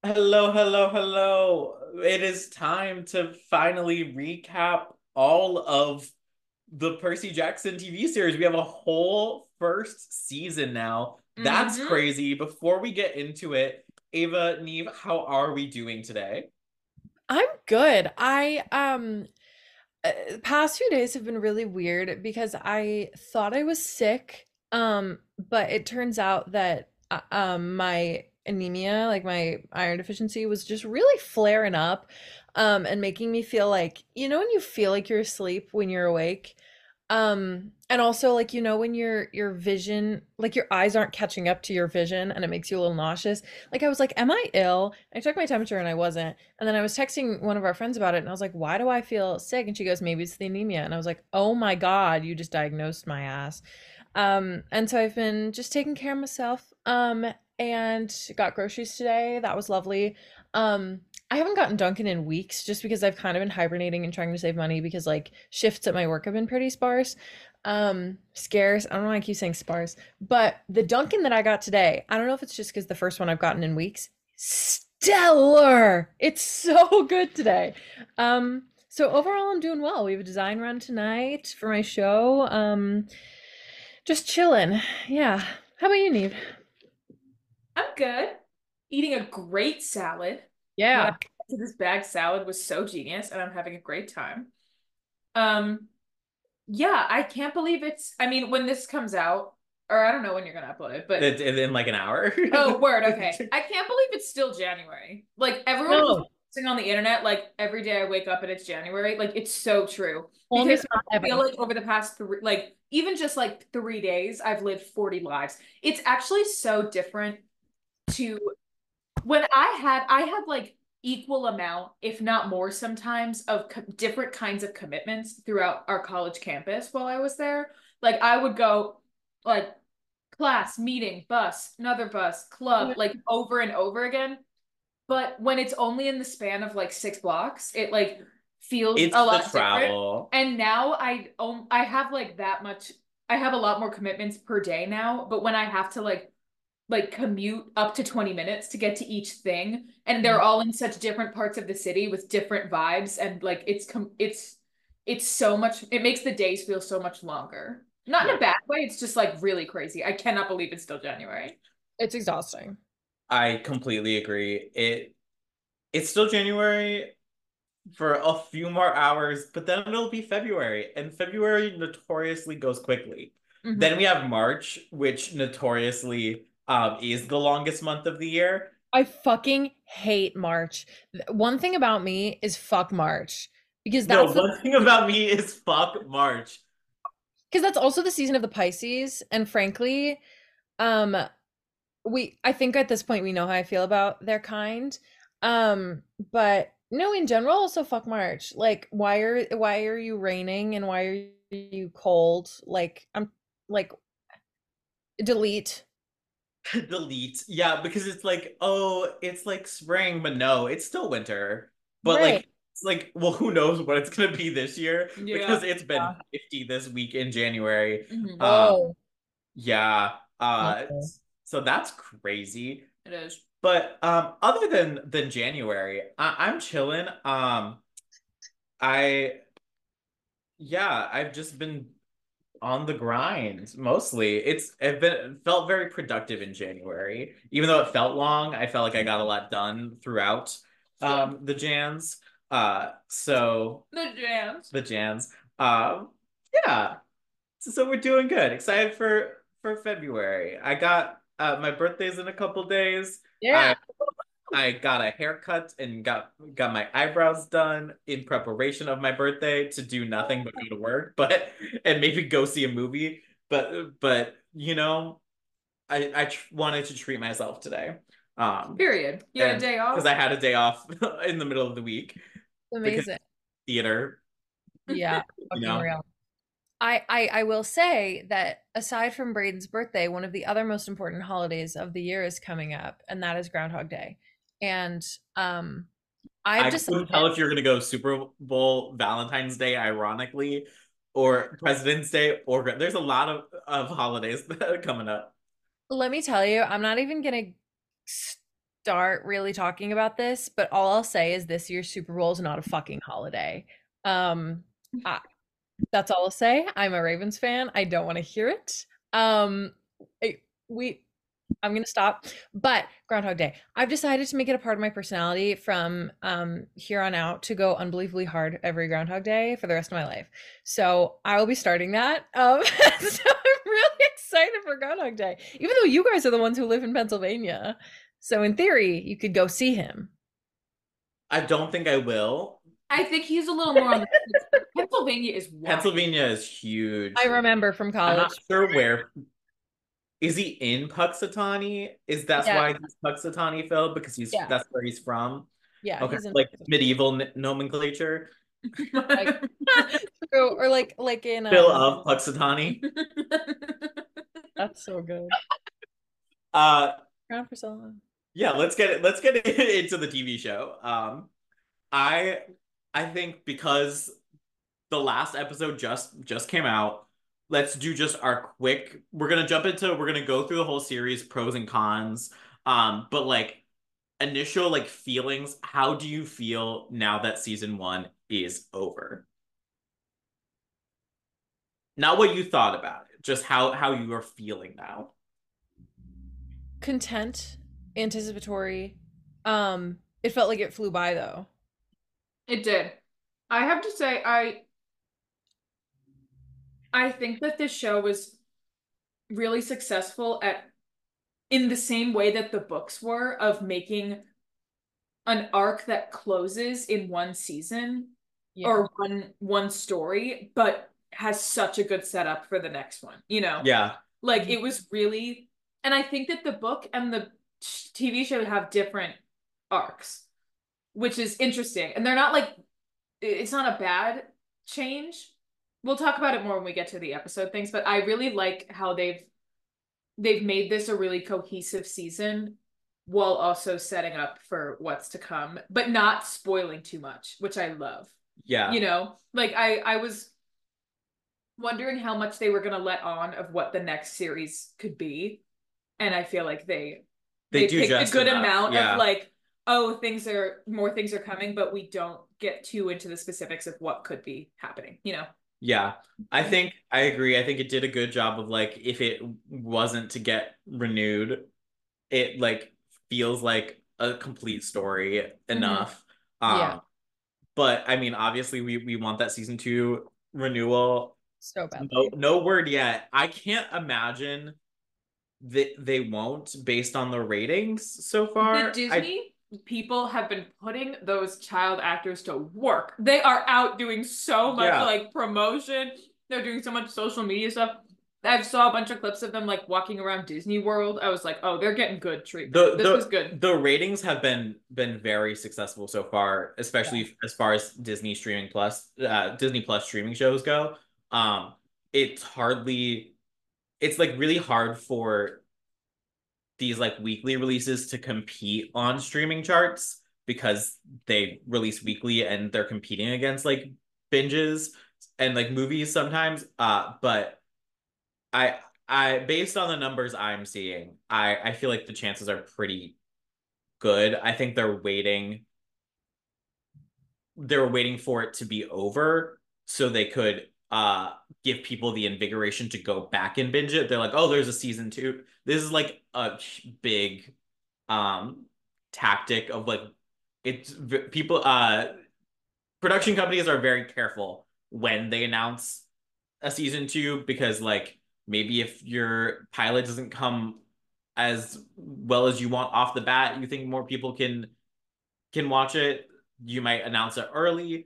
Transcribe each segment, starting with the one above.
Hello, hello, hello. It is time to finally recap all of the Percy Jackson TV series. We have a whole first season now. That's Hmm. crazy. Before we get into it, Ava, Neve, how are we doing today? I'm good. Past few days have been really weird because I thought I was sick, but it turns out that my anemia, like my iron deficiency, was just really flaring up, and making me feel like, when you feel like you're asleep when you're awake. And also, like, when your vision, like your eyes aren't catching up to your vision and it makes you a little nauseous. Like I was like, am I ill? I took my temperature and I wasn't. And then I was texting one of our friends about it and I was like, why do I feel sick? And she goes, maybe it's the anemia. And I was like, oh my God, you just diagnosed my ass. And so I've been just taking care of myself. And got groceries today. That was lovely. I haven't gotten Dunkin' in weeks just because I've kind of been hibernating and trying to save money because like shifts at my work have been pretty sparse. Scarce. I don't know why I keep saying sparse. But the Dunkin' that I got today, I don't know if it's just because the first one I've gotten in weeks, stellar. It's so good today. So overall I'm doing well. We have a design run tonight for my show. Just chilling. Yeah. How about you, Neve? I'm good. Eating a great salad. What I Yeah. got to this bag salad was so genius, and I'm having a great time. Um, yeah, I can't believe I mean, when this comes out, or I don't know when you're gonna upload it, but In like an hour. oh, word, okay. I can't believe it's still January. Like everyone who's No, posting on the internet, like every day I wake up and it's January, like it's so true. Because longest month I feel ever. like over the past three, like even just like 3 days, I've lived 40 lives. It's actually so different to when I had like equal amount, if not more sometimes, of different kinds of commitments throughout our college campus while I was there. Like I would go like class, meeting, bus, another bus, club, like over and over again. But when it's only in the span of like 6 blocks, it like feels a It's the lot different. travel. And now I have like that much I have a lot more commitments per day now, but when I have to like commute up to 20 minutes to get to each thing, and they're all in such different parts of the city with different vibes, and like it's so much, it makes the days feel so much longer, not in Yeah. a bad way. It's just like really crazy. I cannot believe it's still January. It's exhausting. I completely agree. It's still January for a few more hours, but then it'll be February, and February notoriously goes quickly. Then Hmm. we have March, which notoriously is the longest month of the year. I fucking hate March. One thing about me is fuck March because No, one thing about me is fuck March. that's also the season of the Pisces, and frankly, um we I think at this point we know how I feel about their kind. But no, in general, also fuck March. Like why are you raining and why are you cold? Like I'm like delete. Delete. Yeah, because it's like, oh, it's like spring, but no, it's still winter. But Right. like, it's like, well, who knows what it's gonna be this year because Yeah. it's been 50 this week in January. Hmm. Whoa. Yeah. Whoa. So that's crazy. It is. But other than January, I'm chilling. I yeah, I've just been on the grind mostly. It felt very productive in January. Even though it felt long, I felt like I got a lot done throughout the Jans. So The jams. the Jans. Yeah. So we're doing good. Excited for February. I got my birthday's in a couple days. Yeah. I got a haircut and got my eyebrows done in preparation of my birthday to do nothing but go to work, but and maybe go see a movie. But I wanted to treat myself today. Period. You had a And day because off. I had a day off in the middle of the week because Amazing. theater, Yeah, you fucking know. real. I will say that aside from Braden's birthday, one of the other most important holidays of the year is coming up, and that is Groundhog Day. And um I've I decided couldn't tell if you're gonna go Super Bowl, Valentine's Day, ironically, or President's Day, or there's a lot of holidays that are coming up. let me tell you, I'm not even gonna start really talking about this, but all I'll say is this year's Super Bowl is not a fucking holiday. Um, I, that's all I'll say. I'm a Ravens fan. I don't want to hear it. Um, I- we I'm gonna stop. But Groundhog Day, I've decided to make it a part of my personality from here on out to go unbelievably hard every Groundhog Day for the rest of my life. So I will be starting that. So I'm really excited for Groundhog Day, even though you guys are the ones who live in Pennsylvania. So in theory, you could go see him. I don't think I will. I think he's a little more on the Pennsylvania is wild. Pennsylvania is I huge. remember from I'm not college. sure where. Is he in Puxatawny? Is that's Yeah, why he's Puxatawny, Phil? Because yeah, that's where he's from. yeah. Okay, He's in like medieval nomenclature. like true, or like in Phil of Puxatawny. That's so good. Uh, Ground for so long. yeah, let's get into the TV show. I I think because the last episode just came out, let's do just our quick. We're gonna go through the whole series, pros and cons. But like initial like feelings, how do you feel now that season one is over? Not what you thought about it, just how you are feeling now. Content, anticipatory. It felt like it flew by though. It did. I have to say, I think that this show was really successful at in the same way that the books were of making an arc that closes in one season Yeah. or one story, but has such a good setup for the next one, you know? Yeah. Like it was really, and I think that the book and the TV show have different arcs, which is interesting. And they're not like, it's not a bad change. We'll talk about it more when we get to the episode things, but I really like how they've made this a really cohesive season while also setting up for what's to come, but not spoiling too much, which I love. Yeah. You know, like I was wondering how much they were going to let on of what the next series could be, and I feel like they do picked a just good enough. amount Yeah. of like, oh, more things are coming, but we don't get too into the specifics of what could be happening, you know? Yeah. I think I agree. I think it did a good job of like if it wasn't to get renewed, it like feels like a complete story enough. Yeah. But I mean, obviously we want that season two renewal. So badly. No word yet. I can't imagine that they won't based on the ratings so far. The Disney people have been putting those child actors to work. They are out doing so much like promotion. They're doing so much social media stuff. I saw a bunch of clips of them like walking around Disney World. I was like, oh, they're getting good treatment. This was good. The ratings have been very successful so far, especially as far as Disney Disney Plus streaming shows go. It's like really hard for these like weekly releases to compete on streaming charts because they release weekly and they're competing against like binges and like movies sometimes. But I based on the numbers I'm seeing, I feel like the chances are pretty good. I think they were waiting for it to be over so they could give people the invigoration to go back and binge it. They're like, "Oh, there's a season 2." This is like a big tactic of like it's people production companies are very careful when they announce a season 2 because like maybe if your pilot doesn't come as well as you want off the bat, you think more people can watch it. You might announce it early.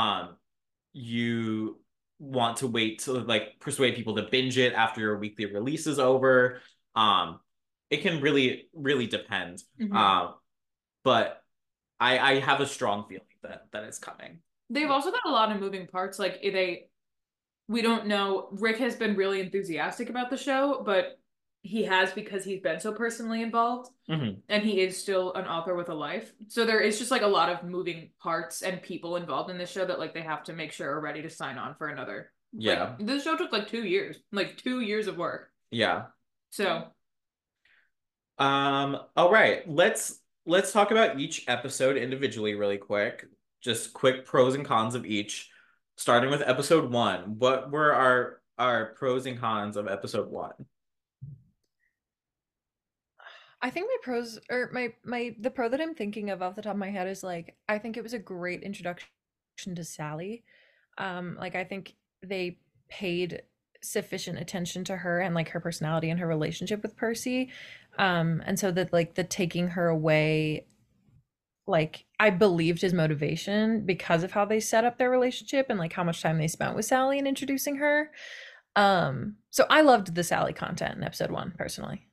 You want to wait to like persuade people to binge it after your weekly release is over. It can really depend. But I have a strong feeling that it's coming. They've also got a lot of moving parts. Like we don't know. Rick has been really enthusiastic about the show, but he has because he's been so personally involved, and he is still an author with a life. So there is just like a lot of moving parts and people involved in this show that like they have to make sure are ready to sign on for another. Yeah, like, this show took like 2 years of work. Yeah. So, all right, let's let's talk about each episode individually really quick. Just quick pros and cons of each. Starting with episode one. What were our pros and cons of episode one? I think my pros or my the pro that I'm thinking of off the top of my head is like I think it was a great introduction to Sally. Like I think they paid sufficient attention to her and like her personality and her relationship with Percy. And so that like the taking her away, like I believed his motivation because of how they set up their relationship and like how much time they spent with Sally and introducing her. So I loved the Sally content in episode one personally.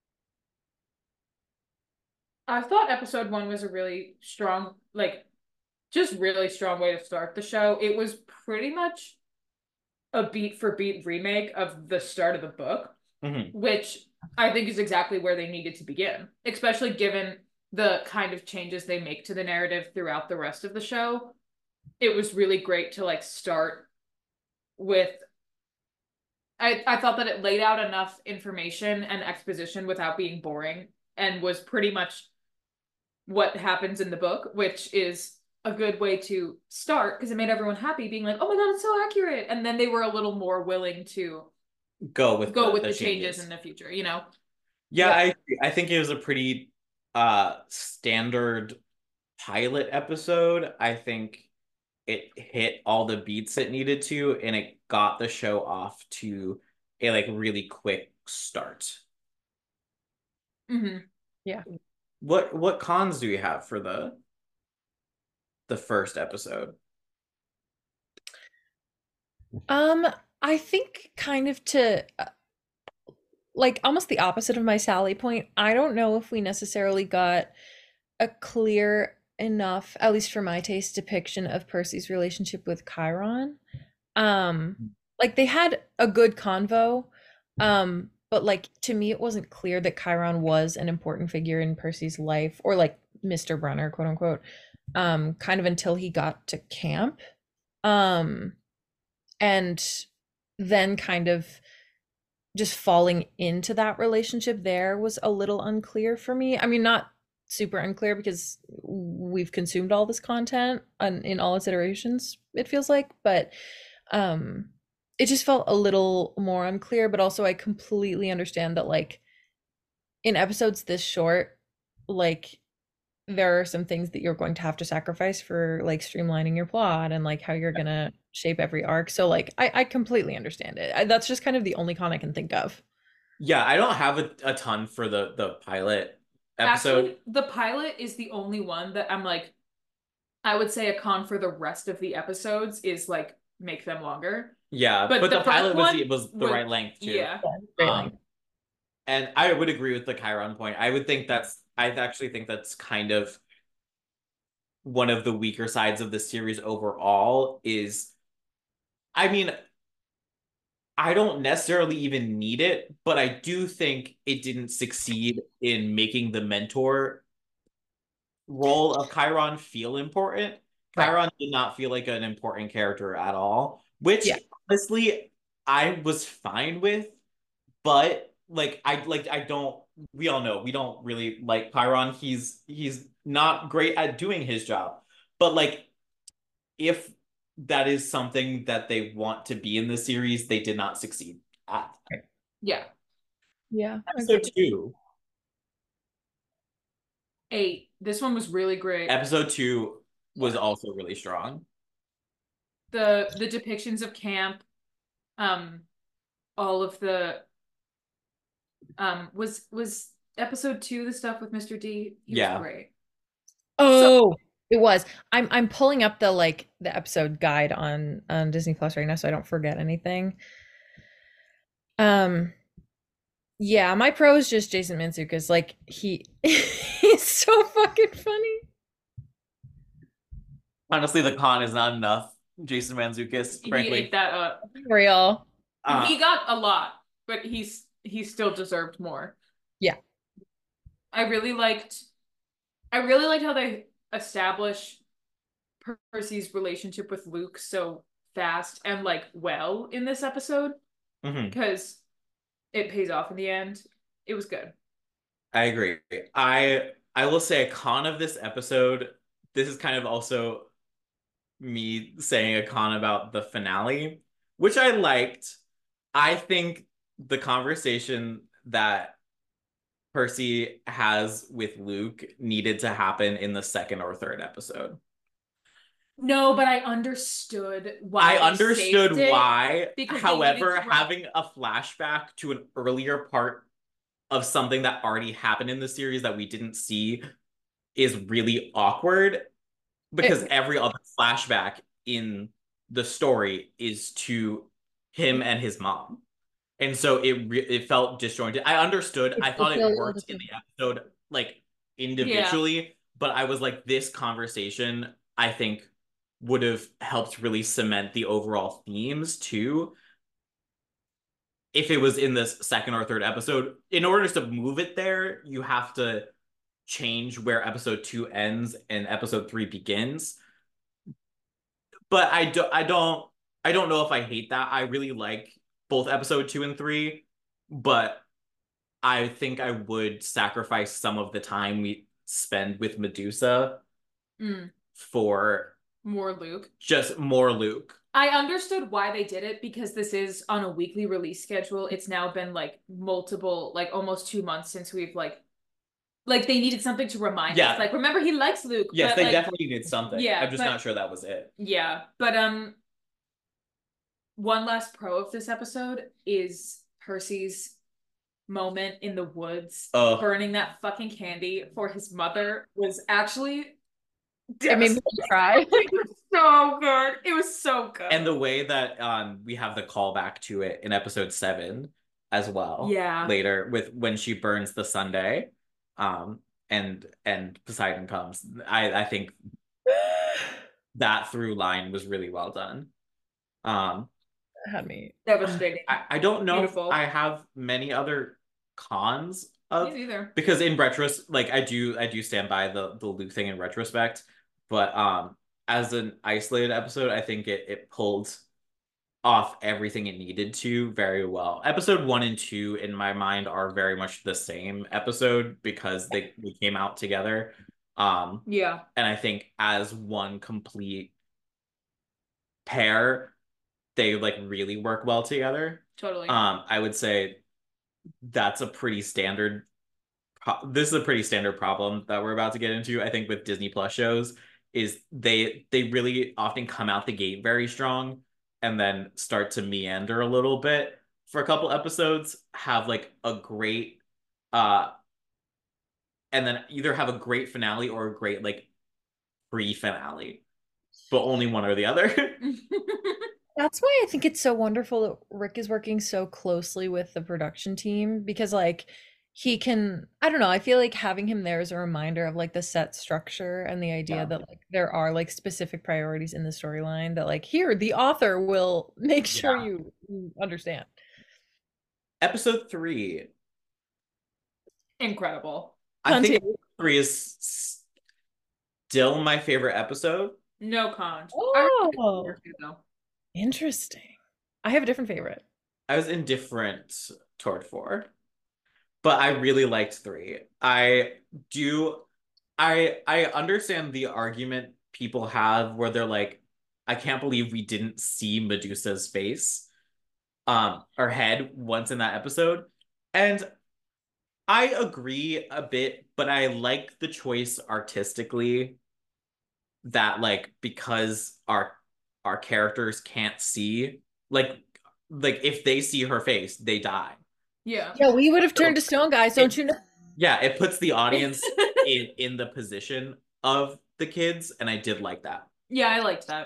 I thought episode one was a really strong, like, just really strong way to start the show. It was pretty much a beat for beat remake of the start of the book, which I think is exactly where they needed to begin, especially given the kind of changes they make to the narrative throughout the rest of the show. It was really great to like start with. I thought that it laid out enough information and exposition without being boring and was pretty much what happens in the book, which is a good way to start because it made everyone happy, being like, "Oh my god, it's so accurate!" And then they were a little more willing to Go with the changes in the future. Yeah, I think it was a pretty standard pilot episode. I think it hit all the beats it needed to, and it got the show off to a like really quick start. Mm-hmm. Yeah. What cons do we have for the first episode? Um, I think kind of to like almost the opposite of my Sally point. I don't know if we necessarily got a clear enough, at least for my taste, depiction of Percy's relationship with Chiron. Like they had a good convo, but like to me, it wasn't clear that Chiron was an important figure in Percy's life, or like Mr. Brunner, quote unquote, kind of until he got to camp. Um, and then kind of just falling into that relationship there was a little unclear for me. I mean, not super unclear because we've consumed all this content in all its iterations, it feels like, but it just felt a little more unclear. But also I completely understand that like in episodes this short, like there are some things that you're going to have to sacrifice for like streamlining your plot and like how you're gonna shape every arc. So like I completely understand it. That's just kind of the only con I can think of. Yeah, I don't have a ton for the pilot episode. Actually, the pilot is the only one that I'm like, I would say a con for the rest of the episodes is like make them longer. Yeah, But but the the pilot first one was the right length too. Yeah. Great Um, length. and I would agree with the Chiron point. I actually think that's kind of one of the weaker sides of the series overall is I mean, I don't necessarily even need it, but I do think it didn't succeed in making the mentor role of Chiron feel important. Right. Chiron did not feel like an important character at all, which Yeah. honestly I was fine with, but I don't we all know we don't really like Chiron. He's not great at doing his job. But like if that is something that they want to be in the series, they did not succeed at. Yeah. Yeah. Episode two. 8. This one was really great. Episode two was also really strong. The depictions of camp, all of the was episode 2 the stuff with Mr. D? He Yeah. was great. Oh, it was. I'm pulling up the like the episode guide on Disney Plus right now so I don't forget anything. Yeah, my pro is just Jason Mantzoukas. Like he's so fucking funny. Honestly, the con is not enough. Jason Mantzoukas, He frankly. ate that up. Real. He got a lot, but he still deserved more. Yeah. I really liked how they establish Percy's relationship with Luke so fast and like well in this episode because it pays off in the end. It was good. I agree. I will say a con of this episode. This is kind of also me saying a con about the finale, which I liked. I think the conversation that Percy has with Luke needed to happen in the second or third episode. No, but I understood why I they understood saved it why. because they needed However, to having a flashback to an earlier part of something that already happened in the series that we didn't see is really awkward because every other flashback in the story is to him and his mom. And so it felt disjointed. I understood. I thought it worked in the episode like individually, but I was like, this conversation, I think, would have helped really cement the overall themes too if it was in this second or third episode. In order to move it there, you have to change where episode 2 ends and episode 3 begins. But I don't know if I hate that. I really like both episode 2 and 3, but I think I would sacrifice some of the time we spend with Medusa for more Luke. Just more Luke. I understood why they did it because this is on a weekly release schedule. It's now been like multiple, like almost 2 months since we've like they needed something to remind us. Like, remember, he likes Luke. Yes, but, they like, definitely needed something. Yeah, I'm just not sure that was it. Yeah, but one last pro of this episode is Percy's moment in the woods burning that fucking candy for his mother was actually it made me cry. It was so good. It was so good. And the way that we have the callback to it in episode 7 as well. Yeah. Later with when she burns the sundae, and Poseidon comes. I think that through line was really well done. Had me devastating. I don't know if I have many other cons of either. Because in retrospect, like I do stand by the Luke thing in retrospect, but as an isolated episode, I think it pulled off everything it needed to very well. Episode 1 and 2 in my mind are very much the same episode because they came out together. Yeah. And I think as one complete pair, they like really work well together. Totally. I would say that's a pretty standard this is a pretty standard problem that we're about to get into. I think with Disney Plus shows is they really often come out the gate very strong and then start to meander a little bit for a couple episodes, have like a great and then either have a great finale or a great like pre-finale, but only one or the other. That's why I think it's so wonderful that Rick is working so closely with the production team because like he can, I don't know, I feel like having him there is a reminder of like the set structure and the idea that like there are like specific priorities in the storyline that like here the author will make sure you understand. Episode 3. Incredible. I think 3 is still my favorite episode. No cons. Oh, interesting. I have a different favorite. I was indifferent toward 4, but I really liked 3. I understand the argument people have where they're like, I can't believe we didn't see Medusa's face, or head once in that episode. And I agree a bit, but I like the choice artistically that like because our characters can't see like if they see her face, they die. Yeah. Yeah, we would have turned to stone, guys, don't you know? Yeah, it puts the audience in the position of the kids, and I did like that. Yeah, I liked that.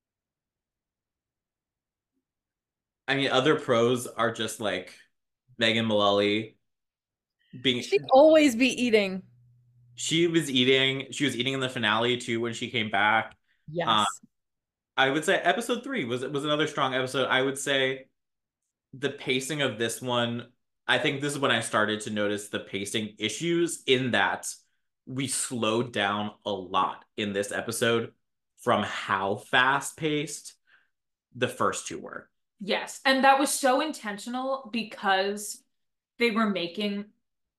I mean, other pros are just like Megan Mullally being she'd always be eating. She was eating in the finale too when she came back. Yes. I would say episode 3 was another strong episode. I would say the pacing of this one, I think this is when I started to notice the pacing issues in that we slowed down a lot in this episode from how fast-paced the first 2 were. Yes, and that was so intentional because they were making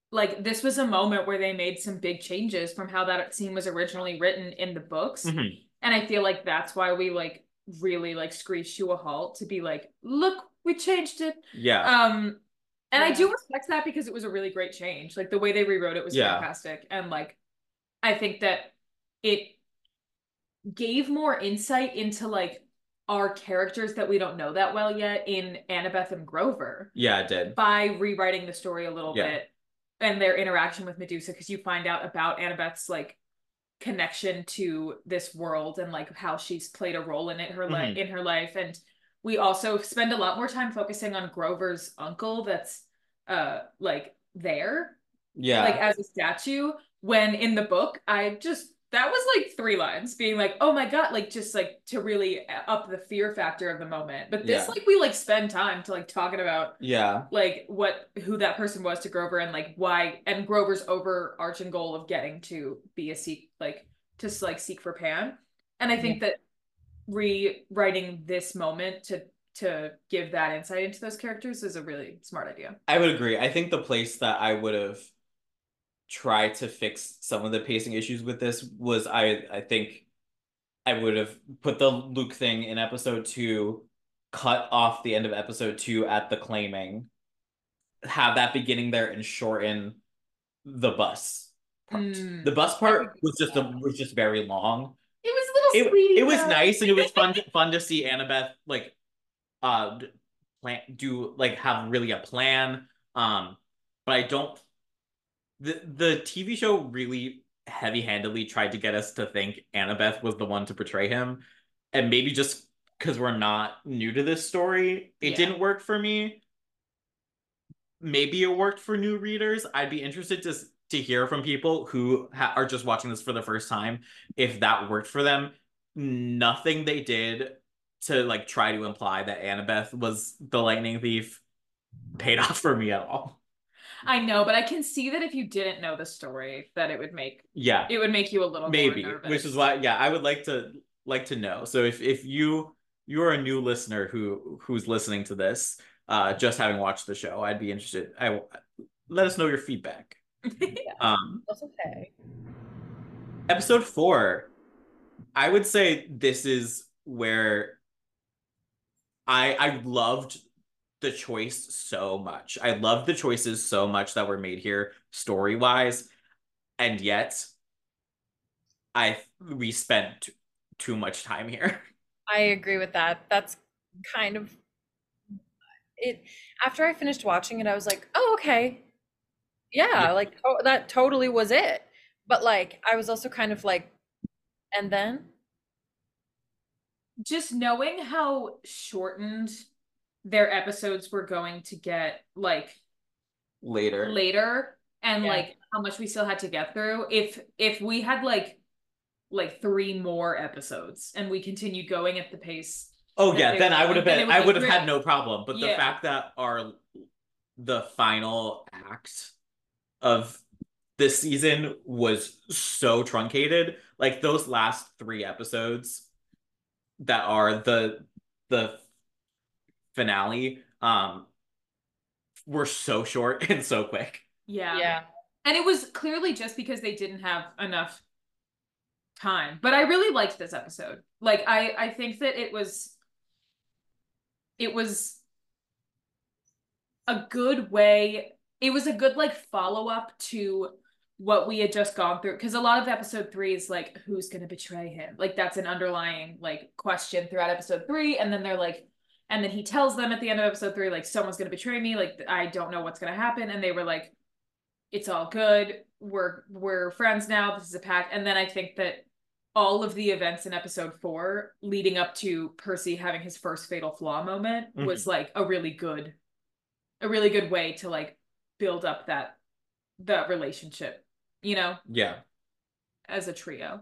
like this was a moment where they made some big changes from how that scene was originally written in the books. Mhm. And I feel like that's why we like really like screeched to a halt to be like, look, we changed it. Yeah. And I Yeah. do respect that because it was a really great change. Like the way they rewrote it was Yeah. fantastic. And like I think that it gave more insight into like our characters that we don't know that well yet in Annabeth and Grover Yeah, it did. by rewriting the story a little Yeah. bit and their interaction with Medusa, because you find out about Annabeth's like connection to this world and like how she's played a role in it Mhm. in her life. And we also spend a lot more time focusing on Grover's uncle that's like there Yeah. like as a statue, when in the book I just that was like 3 lines being like, oh my god, like just like to really up the fear factor of the moment. But this Yeah. like we like spend time to like talking about Yeah. like who that person was to Grover and like why, and Grover's overarching goal of getting to be a seek, like to like seek for Pan. And I think that rewriting this moment to give that insight into those characters is a really smart idea. I would agree. I think the place that I would have tried to fix some of the pacing issues with this was I think I would have put the Luke thing in episode 2, cut off the end of episode 2 at the claiming, have that beginning there and shorten the bus part. The bus part was just very long. It was a little sweetie. It was nice and it was fun to see Annabeth like plan do like have really a plan. But I don't the TV show really heavy-handedly tried to get us to think Annabeth was the one to betray him. And maybe just because we're not new to this story, it didn't work for me. Maybe it worked for new readers. I'd be interested to hear from people who are just watching this for the first time if that worked for them. Nothing they did to like try to imply that Annabeth was the lightning thief paid off for me at all. I know, but I can see that if you didn't know the story, that it would make you a little maybe more nervous. which is why I would like to know. So if you're a new listener who's listening to this, just having watched the show, I'd be interested. Let us know your feedback. That's okay. Episode 4, I would say this is where I loved the choice so much. I loved the choices so much that were made here story-wise, and yet we spent too much time here. I agree with that. That's kind of it. After I finished watching it, I was like, oh, okay. Yeah, like that totally was it. But like, I was also kind of like, and then? Just knowing how shortened their episodes were going to get, like later, and like how much we still had to get through. If we had like 3 more episodes and we continued going at the pace. Oh yeah, then I would have had no problem. But the Yeah. fact that the final act of this season was so truncated, like those last 3 episodes that are the finale, were so short and so quick. Yeah. And it was clearly just because they didn't have enough time. But I really liked this episode. Like I think that it was a good way. It was a good like follow-up to what we had just gone through, because a lot of episode 3 is like, who's gonna betray him? Like that's an underlying like question throughout episode 3, and then they're like, and then he tells them at the end of episode 3 like, someone's gonna betray me, like I don't know what's gonna happen, and they were like, it's all good, we're friends now, this is a pact. And then I think that all of the events in episode 4 leading up to Percy having his first fatal flaw moment was like a really good way to like build up that relationship, you know? Yeah. As a trio.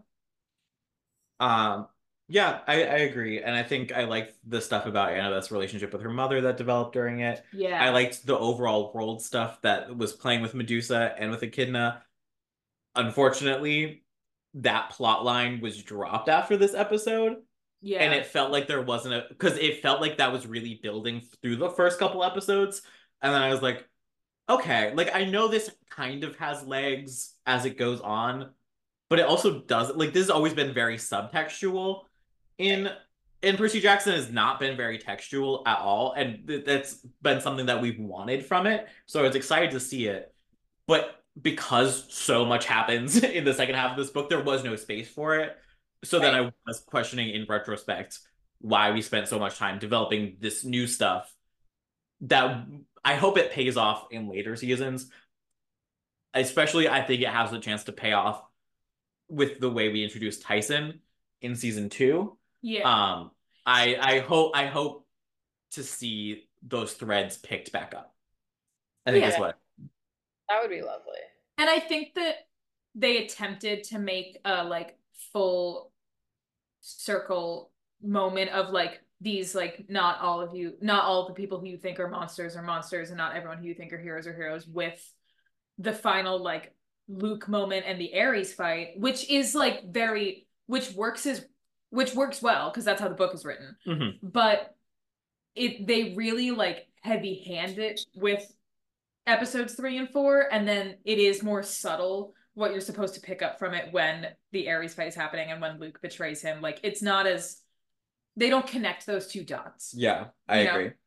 Yeah, I agree. And I think I liked the stuff about Annabeth's relationship with her mother that developed during it. Yeah. I liked the overall world stuff that was playing with Medusa and with Echidna. Unfortunately, that plot line was dropped after this episode. Yeah. And it felt like there wasn't because it felt like that was really building through the first couple episodes. And then I was like, okay, like I know this kind of has legs as it goes on, but it also does like this has always been very subtextual in Percy Jackson has not been very textual at all, and that's been something that we've wanted from it. So I was excited to see it, but because so much happens in the second half of this book, there was no space for it. So then Right. I was questioning in retrospect why we spent so much time developing this new stuff that I hope it pays off in later seasons. Especially, I think it has a chance to pay off with the way we introduced Tyson in season two. Yeah. I hope to see those threads picked back up. I think that's Yeah. what. That would be lovely. And I think that they attempted to make a like full circle moment of like these like not all of you, not all of the people who you think are monsters, and not everyone who you think are heroes with the final like Luke moment and the Ares fight, which is like very which works well because that's how the book is written. Mhm. But they really like heavy hand it with episodes 3 and 4, and then it is more subtle what you're supposed to pick up from it when the Ares fight is happening and when Luke betrays him. Like it's not as they don't connect those two dots. Yeah, I You know? agree.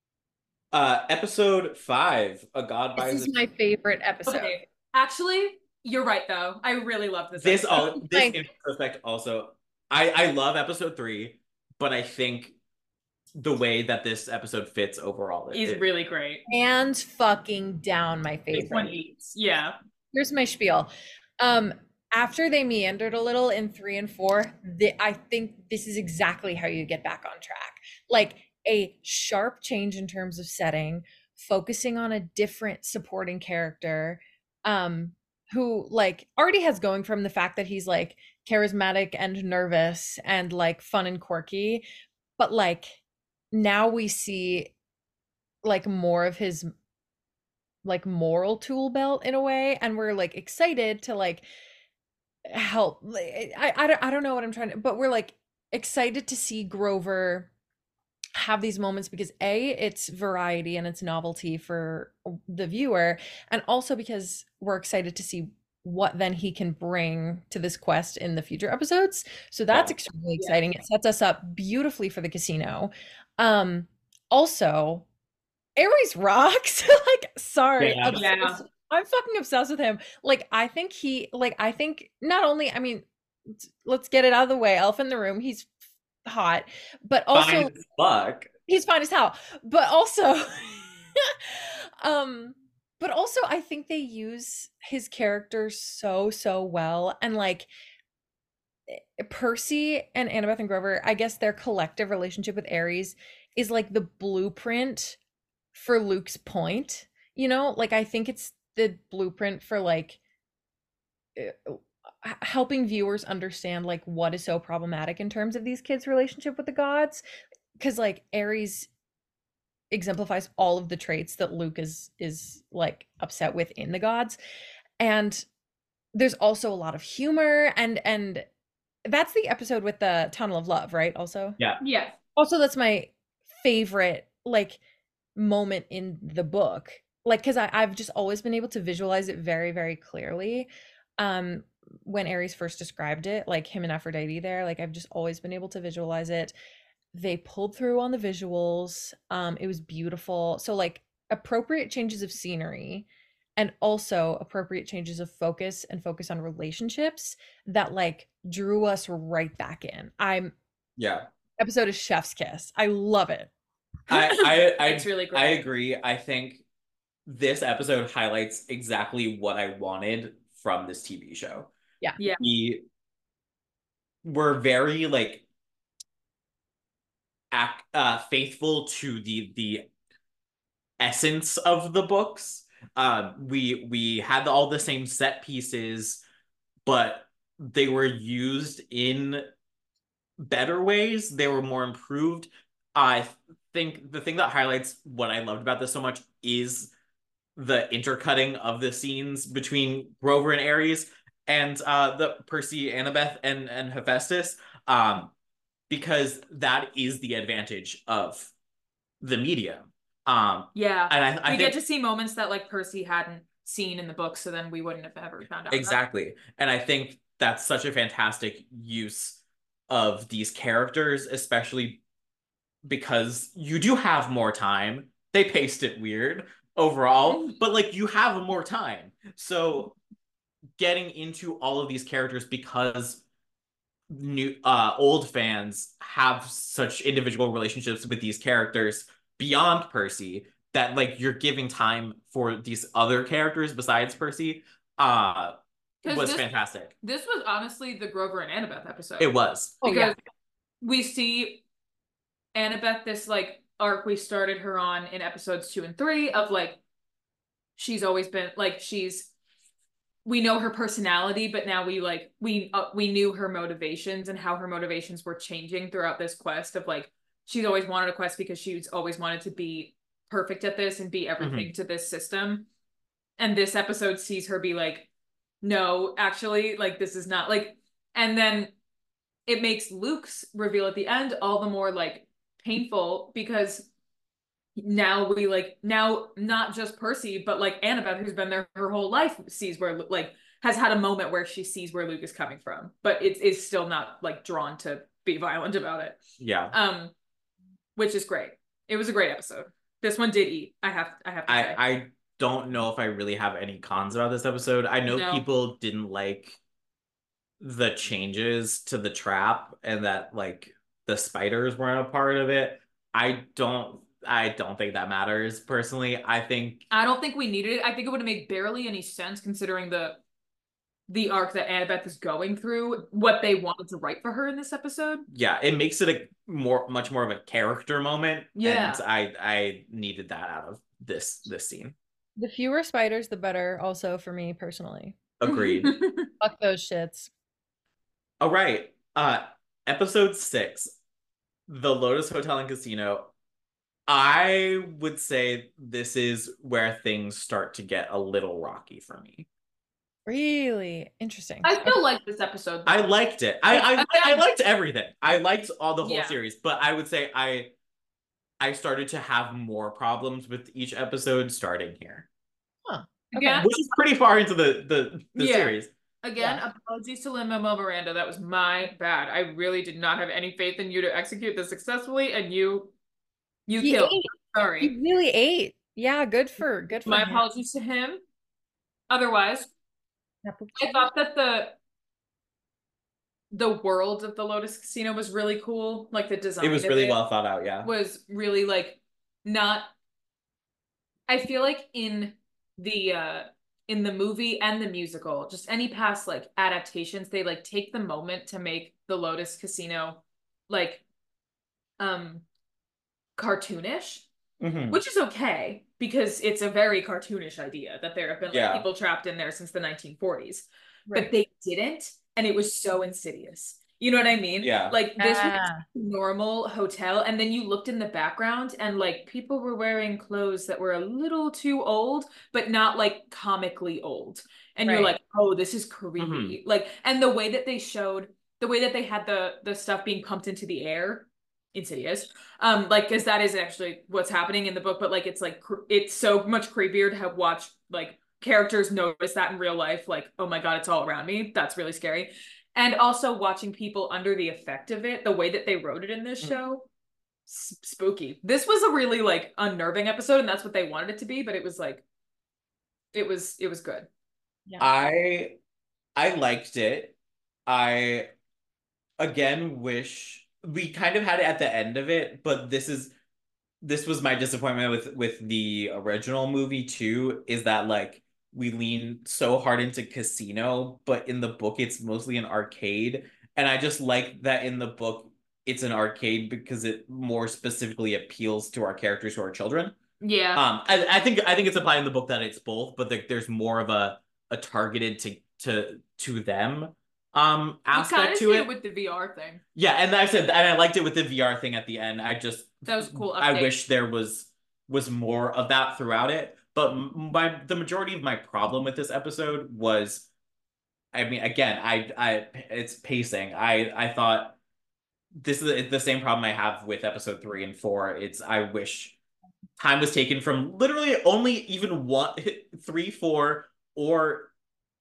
Episode 5, A God This Buys is a my favorite episode. Okay. Actually, you're right though. I really love this This episode. this Like- in retrospect also. I love episode 3, but I think the way that this episode fits overall He's really great. Hands fucking down my favorite. 618s. Yeah. Here's my spiel. After they meandered a little in 3 and 4, I think this is exactly how you get back on track. Like a sharp change in terms of setting, focusing on a different supporting character, who like already has going from the fact that he's like charismatic and nervous and like fun and quirky, but like now we see like more of his like moral tool belt in a way, and we're like excited to like help. I don't know what I'm trying to, but we're like excited to see Grover have these moments because A, it's variety and it's novelty for the viewer, and also because we're excited to see what then he can bring to this quest in the future episodes. So that's extremely exciting. It sets us up beautifully for the casino. Also, Ares rocks. Like, sorry. Yeah. I'm fucking obsessed with him. Like, I think not only, I mean, let's get it out of the way. Elf in the room, he's hot, but also fine as fuck. He's fine as hell. But also but also I think they use his character so well, and like Percy and Annabeth and Grover, I guess their collective relationship with Ares is like the blueprint for Luke's point, you know? Like I think it's the blueprint for like helping viewers understand like what is so problematic in terms of these kids' relationship with the gods, because like Ares exemplifies all of the traits that Luke is like upset with in the gods. And there's also a lot of humor, and that's the episode with the tunnel of love, right? Also, Yeah. Also, that's my favorite like moment in the book, like because I've just always been able to visualize it very, very clearly. When Ares first described it, like him and Aphrodite there, like I've just always been able to visualize it. They pulled through on the visuals. It was beautiful. So like appropriate changes of scenery, and also appropriate changes of focus and focus on relationships that like drew us right back in. Episode is chef's kiss. I love it. It's really great. I agree. I think this episode highlights exactly what I wanted from this TV show. Yeah. We were very like faithful to the essence of the books. We had all the same set pieces, but they were used in better ways. They were more improved. I think the thing that highlights what I loved about this so much is the intercutting of the scenes between Grover and Ares and the Percy, Annabeth, and Hephaestus, because that is the advantage of the medium. Yeah. And I We think get to see moments that like Percy hadn't seen in the book, so then we wouldn't have ever found out. exactly. And I think that's such a fantastic use of these characters, especially because you do have more time. They paced it weird overall, but like you have more time. So getting into all of these characters because new old fans have such individual relationships with these characters beyond Percy that like you're giving time for these other characters besides Percy was fantastic. This was honestly the Grover and Annabeth episode. It was. Oh, yeah. Because we see Annabeth, this like arc we started her on in episodes 2 and 3 of like she's always been like we know her personality, but now we knew her motivations and how her motivations were changing throughout this quest of like she's always wanted a quest because she's always wanted to be perfect at this and be everything to this system. And this episode sees her be like, no, actually, like this is not like, and then it makes Luke's reveal at the end all the more like painful because now not just Percy but like Annabeth, who's been there her whole life, sees where like has had a moment where she sees where Luke is coming from, but it's still not like drawn to be violent about it. Yeah. Which is great. It was a great episode. This one did eat. I have to say. I don't know if I really have any cons about this episode. I know people didn't like the changes to the trap and that like the spiders weren't a part of it. I don't think that matters personally. I don't think we needed it. I think it would have made barely any sense considering the arc that Annabeth is going through, what they wanted to write for her in this episode. Yeah, it makes it a much more of a character moment. Yeah. And I needed that out of this scene. The fewer spiders, the better, also for me personally. Agreed. Fuck those shits. All right. Episode 6, The Lotus Hotel and Casino. I would say this is where things start to get a little rocky for me. Really interesting. I still like this episode, though. I liked it. I liked everything. I liked all the whole series, but I would say I started to have more problems with each episode starting here. Huh. Okay. Which is pretty far into the series. Again, apologies to Lin-Manuel Miranda. That was my bad. I really did not have any faith in you to execute this successfully, and you killed. Sorry. He really ate. Yeah, good for my him. apologies to him. Otherwise, I thought that the world of the Lotus Casino was really cool. Like the design. It was really well thought out, yeah. Was really like not. I feel like in the movie and the musical, just any past like adaptations, they like take the moment to make the Lotus Casino like cartoonish, which is okay because it's a very cartoonish idea that there have been like people trapped in there since the 1940s. Right. But they didn't, and it was so insidious. You know what I mean? Yeah. Like this was a normal hotel, and then you looked in the background and like people were wearing clothes that were a little too old, but not like comically old. And you're like, oh, this is creepy. Like, and the way that they had the stuff being pumped into the air, insidious. Like, because that is actually what's happening in the book, but like it's so much creepier to have watched like characters notice that in real life, like, oh my God, it's all around me. That's really scary. And also watching people under the effect of it, the way that they wrote it in this show, spooky. This was a really like unnerving episode, and that's what they wanted it to be, but it was like it was good. Yeah. I liked it. I again wish we kind of had it at the end of it, but this was my disappointment with the original movie too, is that like we lean so hard into casino, but in the book it's mostly an arcade. And I just like that in the book it's an arcade because it more specifically appeals to our characters who are children. Yeah. I think it's implied in the book that it's both, but there's more of a targeted to them aspect to it with the VR thing. Yeah, and I liked it with the VR thing at the end. That was a cool update. I wish there was more of that throughout it. But the majority of my problem with this episode was, I mean, again, it's pacing. I thought this is the same problem I have with episode 3 and 4. I wish time was taken from literally only even one, three, four, or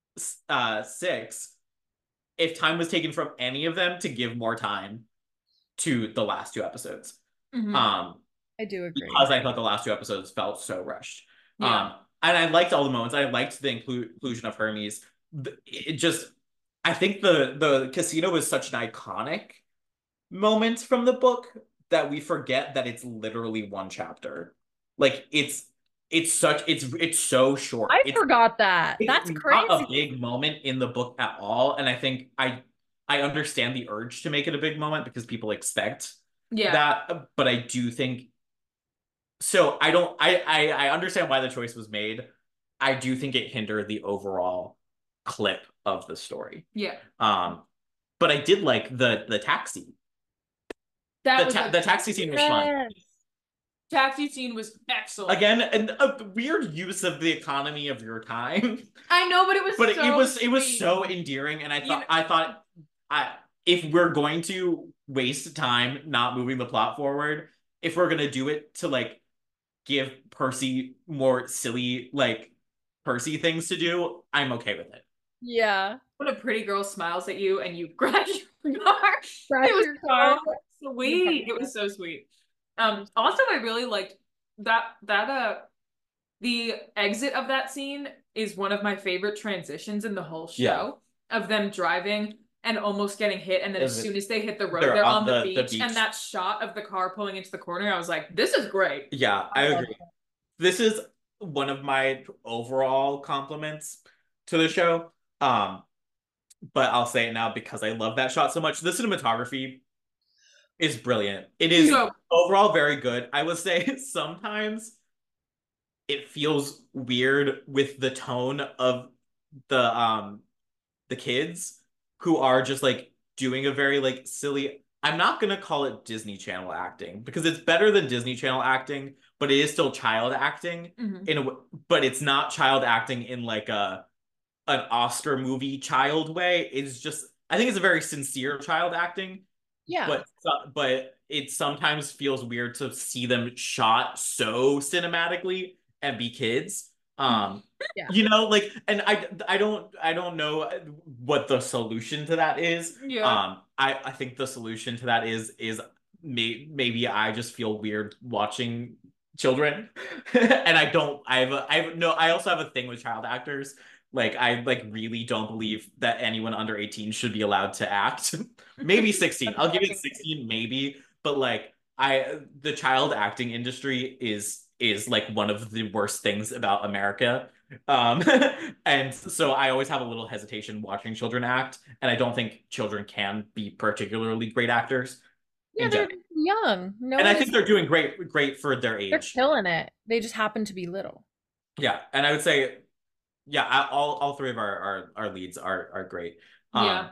six, if time was taken from any of them to give more time to the last two episodes. Mhm. I do agree. Because I thought the last two episodes felt so rushed. Yeah. And I liked all the moments. I liked the inclusion of Hermes. It just, I think the casino is such an iconic moment from the book that we forget that it's literally one chapter. Like it's so short. I forgot that. It's That's not a crazy. big moment in the book at all, and I think I understand the urge to make it a big moment because people expect Yeah. that, but I do think so. I don't. I understand why the choice was made. I do think it hindered the overall clip of the story. Yeah. Um, but I did like the taxi. That was a The taxi scene was fun. Yes. taxi scene was excellent. Again, and a weird use of the economy of your time. I know, but it was But so it was sweet. so endearing, and You know- I thought I if we're going to waste time not moving the plot forward, if we're gonna do it to like give Percy more silly like Percy things to do, I'm okay with it. Yeah. when a pretty girl smiles at you and you grab your car. Crash It was your car. so sweet. It was so sweet. Also I really liked that the exit of that scene is one of my favorite transitions in the whole show of them driving and almost getting hit, and then as soon as they hit the road, they're on the beach, and that shot of the car pulling into the corner, I was like, this is great. Yeah, I agree. This is one of my overall compliments to the show. But I'll say it now because I love that shot so much. The cinematography is brilliant. It is So overall very good. I would say sometimes it feels weird with the tone of the kids who are just like doing a very like silly, I'm not gonna call it Disney Channel acting because it's better than Disney Channel acting, but it is still child acting in a but it's not child acting in like a an Oscar movie child way. It's just I think it's a very sincere child acting, Yeah. but it sometimes feels weird to see them shot so cinematically and be kids. Yeah. You know, like, and I don't know what the solution to that is. yeah. I think the solution to that is maybe I just feel weird watching children, and I have no I also have a thing with child actors. Like I like really don't believe that anyone under 18 should be allowed to act. Maybe 16. I'll give it 16 maybe, but like I the child acting industry is like one of the worst things about America. Um and so I always have a little hesitation watching children act, and I don't think children can be particularly great actors Yeah, in they're general. young. No And I one think is they're doing great for their they're age. killing it. They just happen to be little. Yeah, and I would say yeah, all three of our leads are great. Yeah. Um,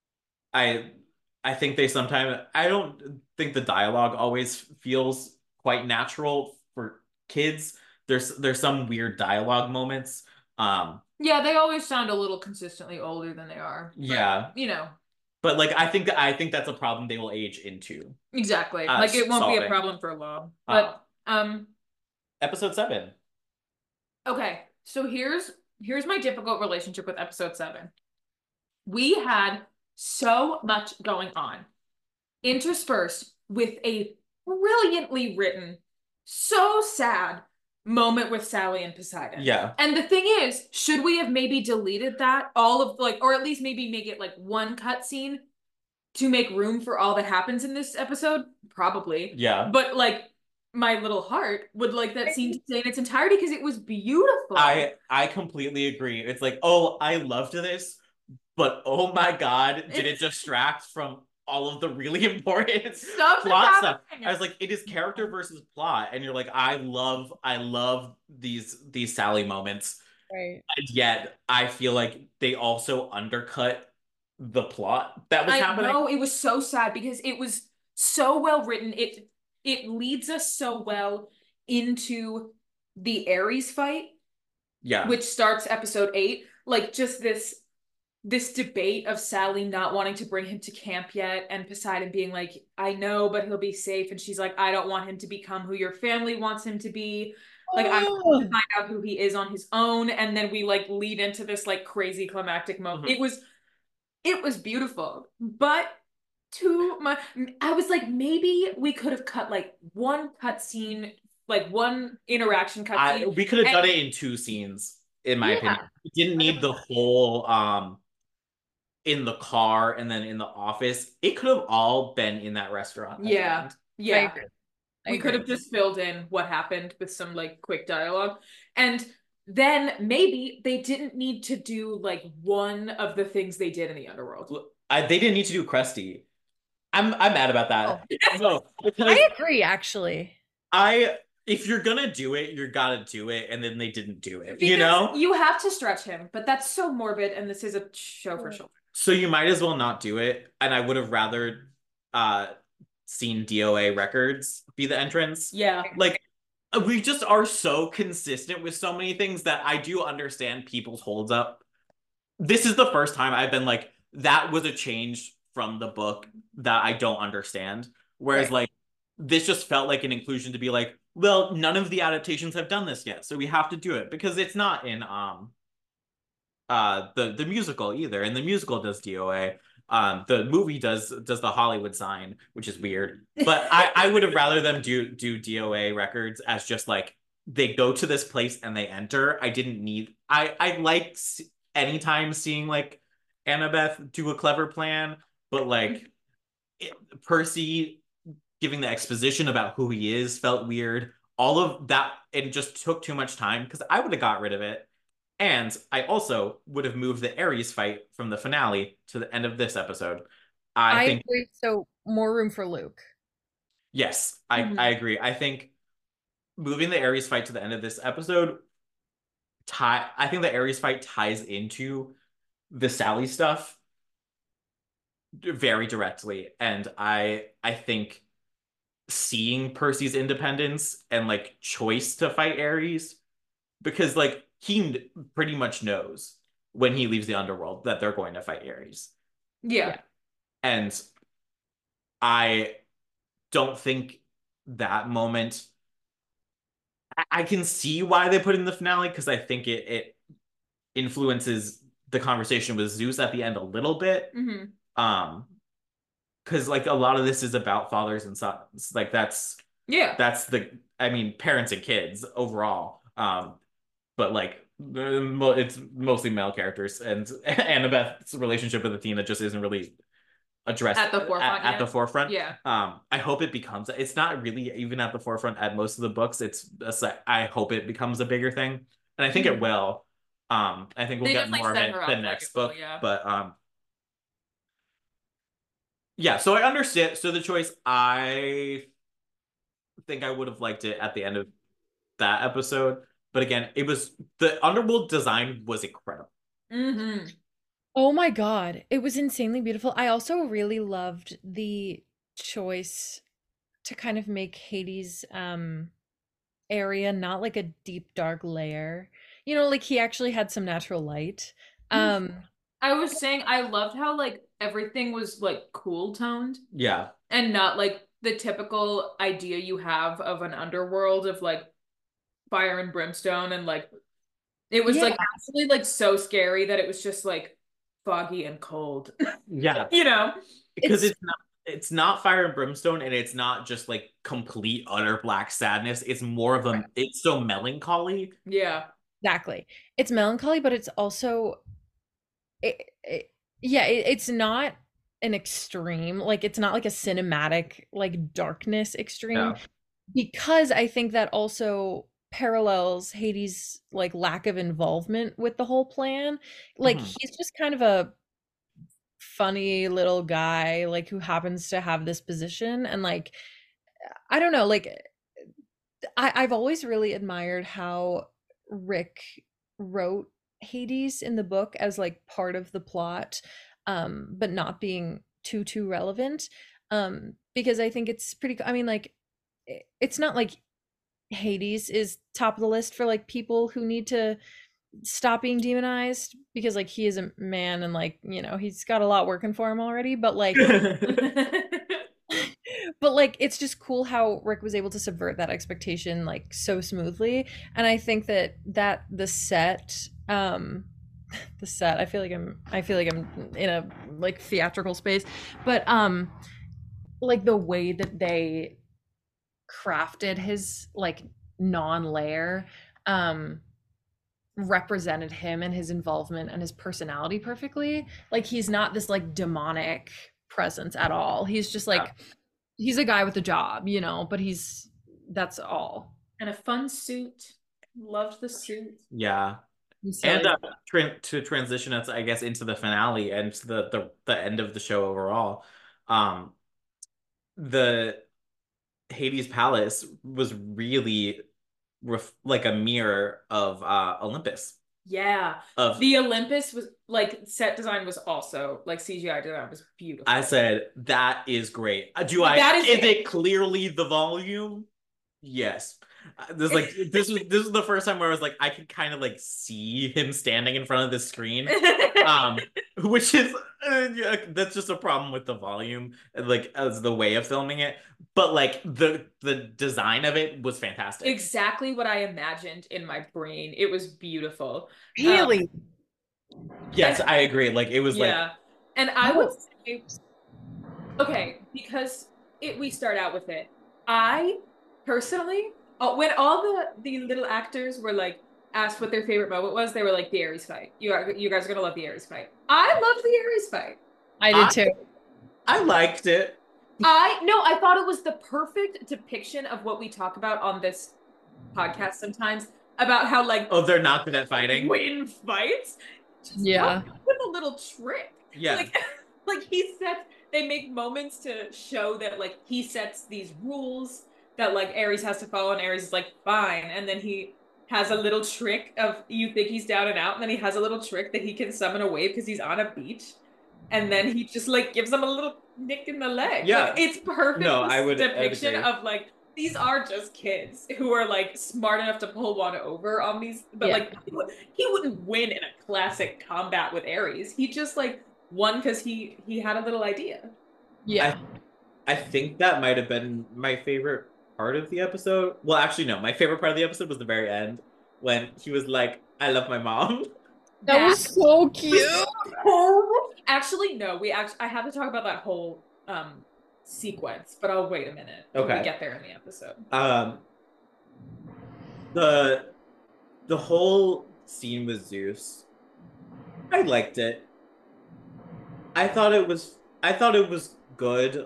I I think they sometimes I don't think the dialogue always feels quite natural for kids. There's some weird dialogue moments. Yeah, they always sound a little consistently older than they are. But, Yeah, you know, but like I think that's a problem they will age into exactly. Like it won't be a solving. problem for long. Uh, But episode 7. okay. So here's my difficult relationship with episode 7. We had so much going on, interspersed with a brilliantly written, so sad moment with Sally and Poseidon. Yeah. And the thing is, should we have maybe deleted that all of like, or at least maybe make it like one cutscene to make room for all that happens in this episode? Probably. Yeah. But like, my little heart would like that scene to stay in its entirety because it was beautiful. I completely agree. It's like, oh, I loved this, but oh my God, did it distract from all of the really important plot stuff? I was like, it is character versus plot, and you're like, I love these Sally moments, Right. and yet I feel like they also undercut the plot that was happening. No, it was so sad because it was so well written. It leads us so well into the Ares fight, Yeah, which starts episode 8. Like just this this debate of Sally not wanting to bring him to camp yet, and Poseidon being like, I know, but he'll be safe. And she's like, I don't want him to become who your family wants him to be. Like, I want him to Oh, find out who he is on his own. And then we like lead into this like crazy climactic moment. Mhm. It was beautiful, but too much. I was like, maybe we could have cut like one cutscene, like one interaction cutscene. We could have And done it in 2 scenes, in my yeah, opinion. We didn't need the whole in the car and then in the office. It could have all been in that restaurant at the yeah, end. I yeah. agree. I We could have agree. just filled in what happened with some like quick dialogue. And then maybe they didn't need to do like one of the things they did in the underworld. They didn't need to do Krusty. I'm mad about Oh, that. No, because I agree, actually. I if you're gonna do it, you're gotta do it, and then they didn't do it, you Because know? you have to stretch him, but that's so morbid, and this is a show for children. So you might as well not do it. And I would have rather uh seen DOA records be the entrance. Yeah. Like we just are so consistent with so many things that I do understand people's holds up. This is the first time I've been like, that was a change from the book that I don't understand. Whereas Right. like this just felt like an inclusion to be like, well, none of the adaptations have done this yet, so we have to do it because it's not in the musical either. And the musical does DOA. The movie does the Hollywood sign, which is weird. But I would have rather them do DOA records as just like they go to this place and they enter. I didn't need I like anytime seeing like Annabeth do a clever plan, but like Percy giving the exposition about who he is felt weird. All of that, it just took too much time because I would have got rid of it. And I also would have moved the Ares fight from the finale to the end of this episode. I I think, agree. So more room for Luke. yes, I Mhm. agree. I think moving the Ares fight to the end of this episode, I think the Ares fight ties into the Sally stuff very directly. And I think seeing Percy's independence and like choice to fight Ares, because like he pretty much knows when he leaves the underworld that they're going to fight Ares. Yeah. Yeah. And I don't think that moment. I can see why they put it in the finale because I think it influences the conversation with Zeus at the end a little bit. Hmm. Um, because like a lot of this is about fathers and sons. Like Yeah. that's the I mean parents and kids overall. But like it's mostly male characters, and Annabeth's relationship with Athena just isn't really addressed At the forefront at the yet. forefront. Yeah. I hope it becomes. It's not really even at the forefront at most of the books. I hope it becomes a bigger thing, and I think it Mhm. will. I think we'll They get definitely more of set it her the up like it next will, book, yeah. but yeah. So I understand. So the choice, I think I would have liked it at the end of that episode, but again, it was the underworld design was incredible. Hmm. Oh my God. It was insanely beautiful. I also really loved the choice to kind of make Hades area not like a deep dark layer. You know, like he actually had some natural light. Um I was saying I loved how like everything was like cool toned Yeah. and not like the typical idea you have of an underworld of like fire and brimstone, and like it was yeah, like actually like so scary that it was just like foggy and cold. Yeah. You know? Because it's it's not fire and brimstone, and it's not just like complete utter black sadness. It's more of a it's so melancholy. Yeah. exactly. It's melancholy, but it's also yeah, it's not an extreme. Like it's not like a cinematic like darkness extreme Yeah. because I think that also parallels Hades' like lack of involvement with the whole plan. Like Mhm. he's just kind of a funny little guy like who happens to have this position and like I don't know, like I've always really admired how Rick wrote Hades in the book as like part of the plot, but not being too relevant. Because I think it's pretty. I mean, like it's not like Hades is top of the list for like people who need to stop being demonized because like he is a man and like, you know, he's got a lot working for him already, but like but like it's just cool how Rick was able to subvert that expectation like so smoothly. And I think that the set the set, I feel like I'm in a like theatrical space, but like the way that they crafted his like non-layer represented him and his involvement and his personality perfectly. Like he's not this like demonic presence at all. He's just like he's a guy with a job, you know, but that's all. And a fun suit. Loved the suit. Yeah. So And to transition us, I guess, into the finale and to the end of the show overall, um, the Hades Palace was really like a mirror of Olympus. Yeah. Of The Olympus was like set design was also like CGI design was beautiful. I said that is great. Is it clearly the volume? Yes. This was the first time where I was like, I could kind of like see him standing in front of the screen, which is yeah, that's just a problem with the volume, like as the way of filming it. But like the design of it was fantastic. Exactly what I imagined in my brain. It was beautiful. really, yes, I agree. Like it was yeah, and I would say, okay, because we start out with it. I personally, when all the little actors were like asked what their favorite moment was, they were like the Ares fight. You guys are gonna love the Ares fight. I loved the Ares fight. I did too. I liked it. I thought it was the perfect depiction of what we talk about on this podcast sometimes about how like they're not good at fighting. Win fights. Just Yeah. with a little trick. Yeah. Like he sets, they make moments to show that like he sets these rules that like Ares has to follow, and Ares is like fine, and then he has a little trick of you think he's down and out, and then he has a little trick that he can summon a wave because he's on a beach, and then he just like gives him a little nick in the leg. Yeah, like, it's perfect. No, depiction of like these are just kids who are like smart enough to pull one over on these, but like he wouldn't win in a classic combat with Ares. He just like won because he had a little idea. Yeah. I think that might have been my favorite part of the episode. Well, actually, no. My favorite part of the episode was the very end when he was like, "I love my mom." That was so cute. Actually, no. I have to talk about that whole sequence, but I'll wait a minute when we get there in the episode. The whole scene with Zeus, I liked it. I thought it was good.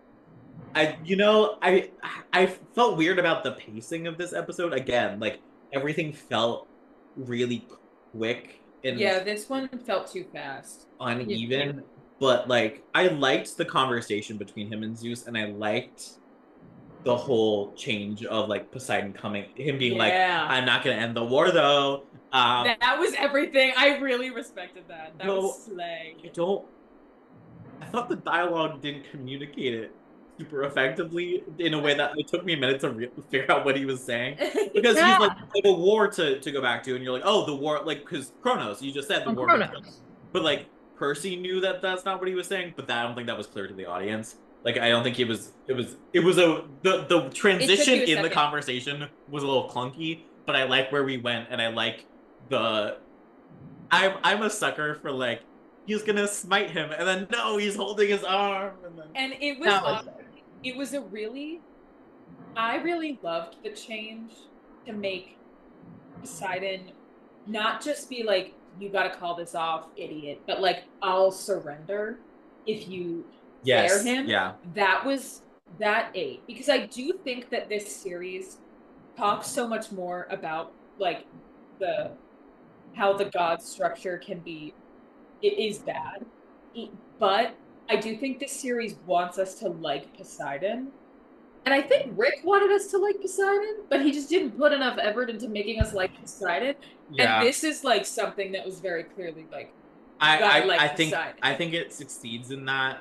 I felt weird about the pacing of this episode. Again, like everything felt really quick and this one felt too fast. Uneven. Yeah. But like I liked the conversation between him and Zeus, and I liked the whole change of like Poseidon him being like, I'm not gonna end the war though. That was everything. I really respected that. That was slay. I thought the dialogue didn't communicate it super effectively in a way that it took me a minute to figure out what he was saying, because he's like a war to go back to, and you're like, oh, the war, like, because Kronos, you just said the war, but like Percy knew that that's not what he was saying, but I don't think that was clear to the audience. Like, I don't think the transition in the conversation was a little clunky, but I like where we went, and I like I'm a sucker for like, he's gonna smite him, and then no, he's holding his arm, and it was I really loved the change to make Poseidon not just be like, you gotta call this off, idiot, but like, I'll surrender if you dare him. Yeah. That ate, because I do think that this series talks so much more about like how the god structure can be. It is bad, but I do think this series wants us to like Poseidon. And I think Rick wanted us to like Poseidon, but he just didn't put enough effort into making us like Poseidon. Yeah. And this is like something that was very clearly like, I think it succeeds in that.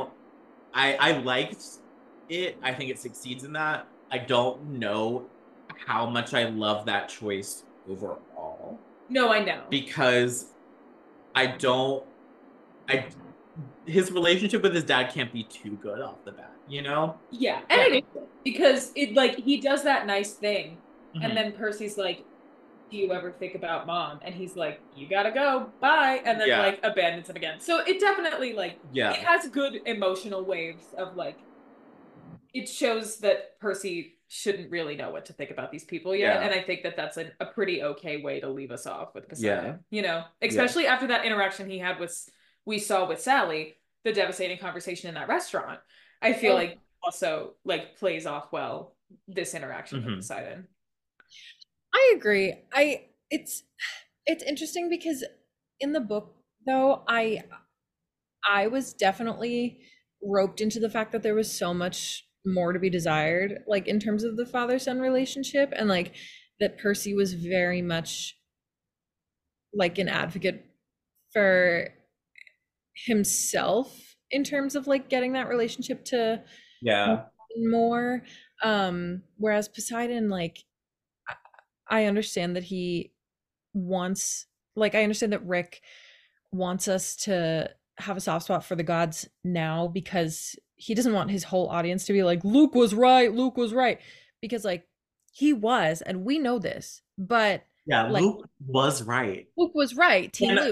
I liked it. I think it succeeds in that. I don't know how much I love that choice overall. No, I know. Because I don't I his relationship with his dad can't be too good off the bat, you know? Yeah, and it is because it like he does that nice thing, and Mhm. then Percy's like, "Do you ever think about mom?" And he's like, "You gotta go, bye," and then Yeah. like abandons him again. So it definitely like Yeah. it has good emotional waves of like it shows that Percy shouldn't really know what to think about these people yet, Yeah. and I think that that's a pretty okay way to leave us off with Poseidon. Yeah. You know, especially after that interaction he had with we saw with Sally, the devastating conversation in that restaurant. I feel like also like plays off well this interaction with Mhm. Poseidon. I agree. It's interesting because in the book though, I was definitely roped into the fact that there was so much more to be desired, like in terms of the father-son relationship, and like that Percy was very much like an advocate for himself in terms of like getting that relationship to Yeah. more. Whereas Poseidon, like I understand that he wants, like I understand that Rick wants us to have a soft spot for the gods now because he doesn't want his whole audience to be like, Luke was right, Luke was right. Because like he was, and we know this, but Yeah, like Luke was right. Luke was right, Team And Luke.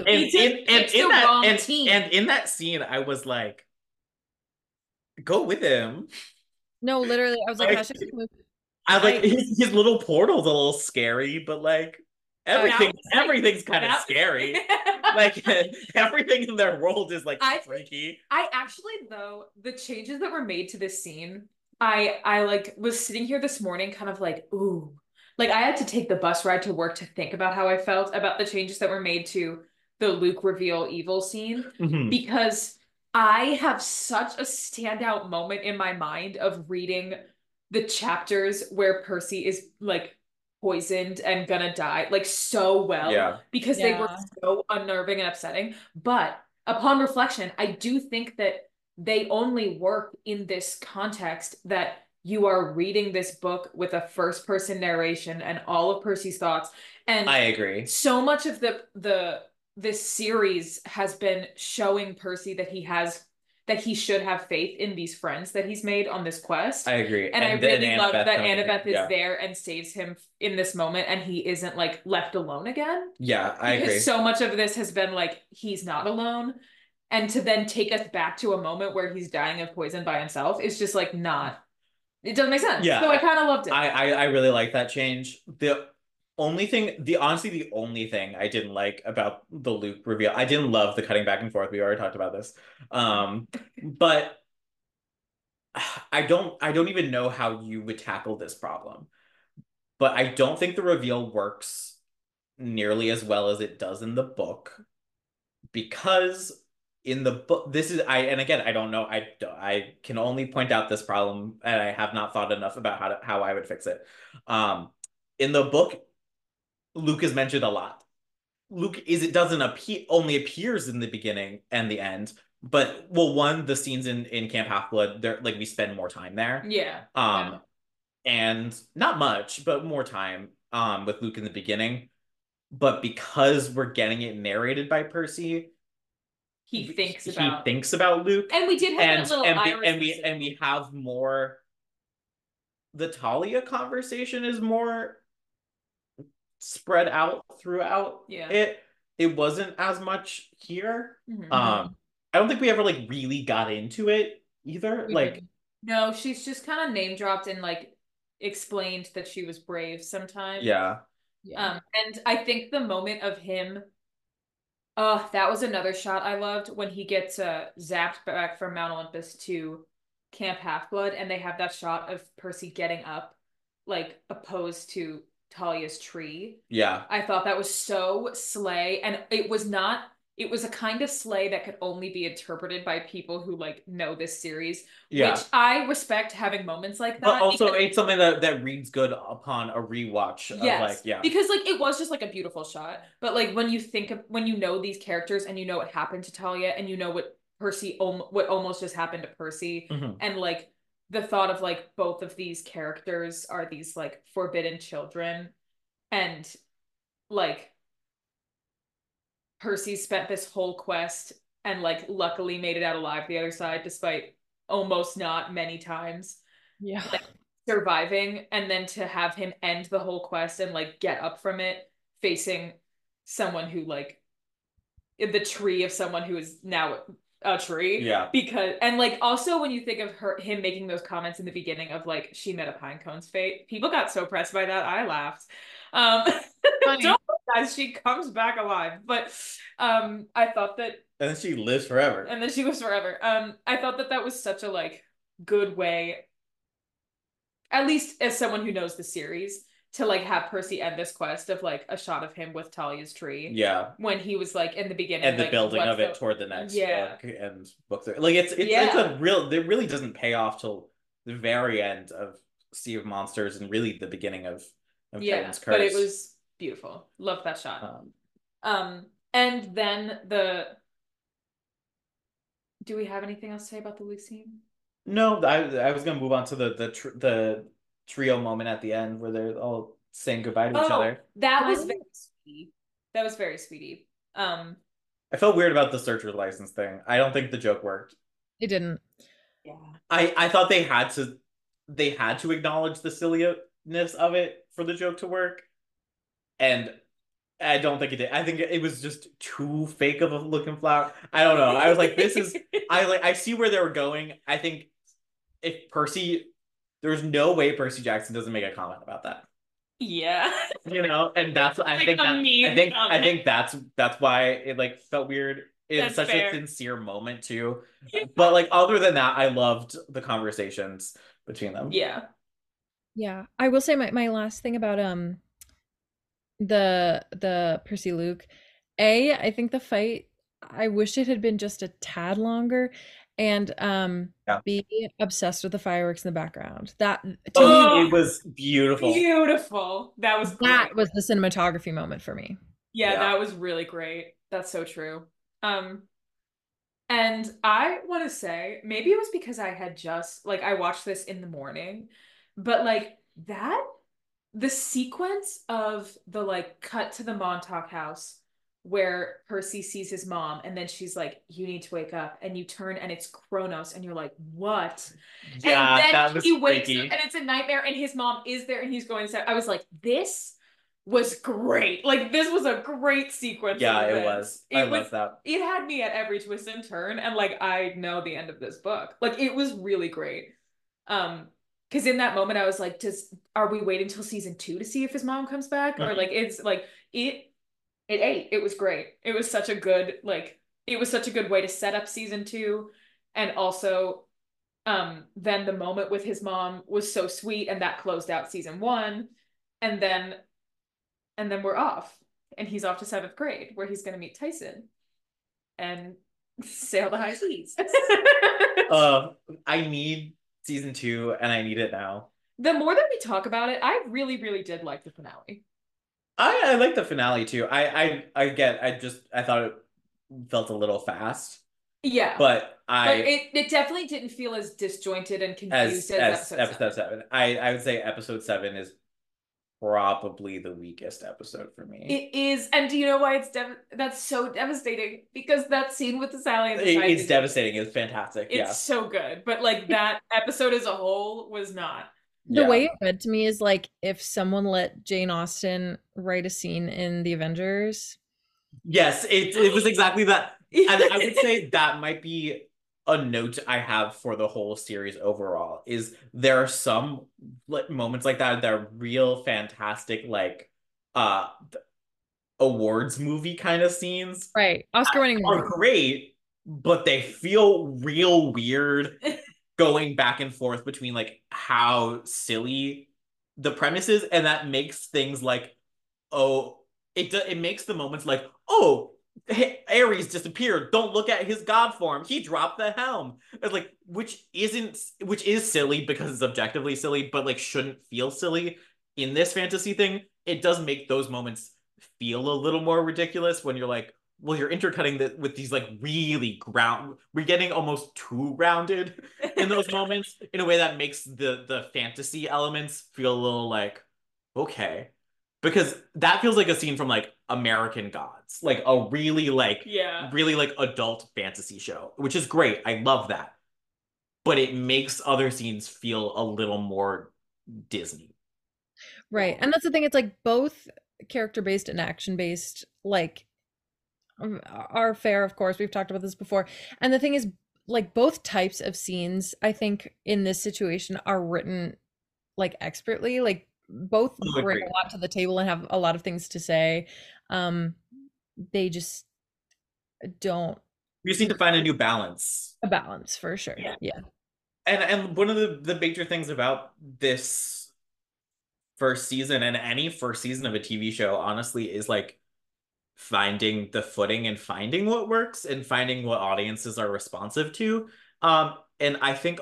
in that scene, I was like, go with him. No, literally, I was like, Like, hashtag Luke. I like I his little portal's a little scary, but like everything's kind of scary. Like everything in their world is like freaky. I actually though the changes that were made to this scene, I like was sitting here this morning kind of like, ooh. Like I had to take the bus ride to work to think about how I felt about the changes that were made to the Luke reveal evil scene Mhm. because I have such a standout moment in my mind of reading the chapters where Percy is like poisoned and gonna die like so well Yeah. because they were so unnerving and upsetting. But upon reflection, I do think that they only work in this context that you are reading this book with a first person narration and all of Percy's thoughts. And I agree. so much of the this series has been showing Percy that he should have faith in these friends that he's made on this quest. I agree. And I really love Annabeth that coming in. Annabeth is Yeah. there and saves him in this moment and he isn't like left alone again. Yeah, I agree. Because so much of this has been like he's not alone. And to then take us back to a moment where he's dying of poison by himself is just like not it doesn't make sense. Yeah. So I kind of loved it. I really like that change. Honestly, the only thing I didn't like about the Luke reveal, I didn't love the cutting back and forth. We already talked about this. But I don't even know how you would tackle this problem. But I don't think the reveal works nearly as well as it does in the book because in the book this is I and again I don't know I can only point out this problem and I have not thought enough about how I would fix it. In the book Luke is mentioned a lot. Luke is it doesn't appear only appears in the beginning and the end, but well, one the scenes in Camp Half Blood, there like we spend more time there. Yeah. And not much, but more time with Luke in the beginning. But because we're getting it narrated by Percy, he thinks about Luke, and we did have that little and we have more. The Talia conversation is more spread out throughout. Yeah. It wasn't as much here. Mhm. I don't think we ever like really got into it either. Like no, she's just kind of name dropped and like explained that she was brave sometimes. Yeah. And I think the moment of him, oh, that was another shot I loved when he gets zapped back from Mount Olympus to Camp Half Blood, and they have that shot of Percy getting up, like opposed to Talia's tree. Yeah. I thought that was so slay, and it was not. It was a kind of slay that could only be interpreted by people who like know this series, Yeah. which I respect having moments like that. But also, it's something that reads good upon a rewatch. Yes, of like, yeah, because like it was just like a beautiful shot. But like when you think of when you know these characters and you know what happened to Talia and you know what Percy what almost just happened to Percy Mhm. and like the thought of like both of these characters are these like forbidden children, and like Percy spent this whole quest and like luckily made it out alive the other side despite almost not many times Yeah. like surviving, and then to have him end the whole quest and like get up from it facing someone who like the tree of someone who is now a tree. Yeah. Because and like also when you think of him making those comments in the beginning of like she met a Pinecone's fate, people got so pressed by that. I laughed. Um don't guys, she comes back alive. But I thought that And then she lives forever. and then she lives forever. I thought that that was such a like good way, at least as someone who knows the series, to like have Percy end this quest of like a shot of him with Talia's tree. Yeah. When he was like in the beginning, And the like, building of it the... toward the next yeah. book and book three. Like it's a real, it really doesn't pay off till the very end of Sea of Monsters and really the beginning of Titan's Curse. But it was beautiful. Love that shot. And then do we have anything else to say about the Luke scene? No, I was gonna move on to the trio moment at the end where they're all saying goodbye to each other. That was very sweetie. That was very sweetie. I felt weird about the searcher's license thing. I don't think the joke worked. It didn't. Yeah. I thought they had to acknowledge the silliness of it for the joke to work. And I don't think it did. I think it was just too fake of a looking flower. I don't know. I was like, this is I see where they were going. I think if there's no way Percy Jackson doesn't make a comment about that. Yeah. You know, and that's I think that's why it like felt weird. It's such a sincere moment too. But like other than that, I loved the conversations between them. Yeah. Yeah. I will say my last thing about the Percy Luke. I think the fight, I wish it had been just a tad longer, and be obsessed with the fireworks in the background. That to me, it was beautiful. Beautiful. That was the cinematography moment for me. Yeah, that was really great. That's so true. And I want to say maybe it was because I had just like I watched this in the morning, but like the sequence of the like cut to the Montauk house where Percy sees his mom and then she's like, you need to wake up, and you turn and it's Kronos and you're like, what? Yeah, and then that was he wakes freaky. up and it's a nightmare and his mom is there and he's going to I was like, this was great. Like this was a great sequence. Yeah, it was. I love that. It had me at every twist and turn, and like I know the end of this book. Like it was really great. Because in that moment I was like, are we waiting till season 2 to see if his mom comes back? Or like it's like it ate. It was great. It was such a good way to set up season 2. And also then the moment with his mom was so sweet, and that closed out season 1. And then we're off. And he's off to 7th grade where he's gonna meet Tyson and sail the high seas. I need season 2 and I need it now. The more that we talk about it, I really, really did like the finale. I like the finale too. I thought it felt a little fast. Yeah. But it definitely didn't feel as disjointed and confused as episode 7. I would say episode 7 is probably the weakest episode for me. It is, and do you know why that's so devastating? Because that scene with the Sally and the it's devastating. It's fantastic. It's so good, but like that episode as a whole was not. The way it read to me is like if someone let Jane Austen write a scene in the Avengers. Yes, it was exactly that. And I would say that might be a note I have for the whole series overall, is there are some moments like that are real fantastic, like awards movie kind of scenes. Right. Oscar winning are great, but they feel real weird going back and forth between like how silly the premise is, and that makes things like, it makes the moments like, Ares disappeared. Don't look at his god form. He dropped the helm. It's like, which is silly because it's objectively silly, but like shouldn't feel silly in this fantasy thing. It does make those moments feel a little more ridiculous when you're like, well, you're intercutting with these like really we're getting almost too grounded in those moments in a way that makes the fantasy elements feel a little like, okay. Because that feels like a scene from like American Gods, like a Yeah. really like adult fantasy show, which is great. I love that. But it makes other scenes feel a little more Disney. Right. And that's the thing, it's like both character-based and action-based, like are fair, of course. We've talked about this before. And the thing is, like both types of scenes, I think in this situation are written like expertly. Like both I bring agree. a lot to the table and have a lot of things to say. They just don't We just need to find a new balance. a balance for sure. Yeah. Yeah. And one of the major things about this first season and any first season of a TV show, honestly, is like finding the footing and finding what works and finding what audiences are responsive to. And I think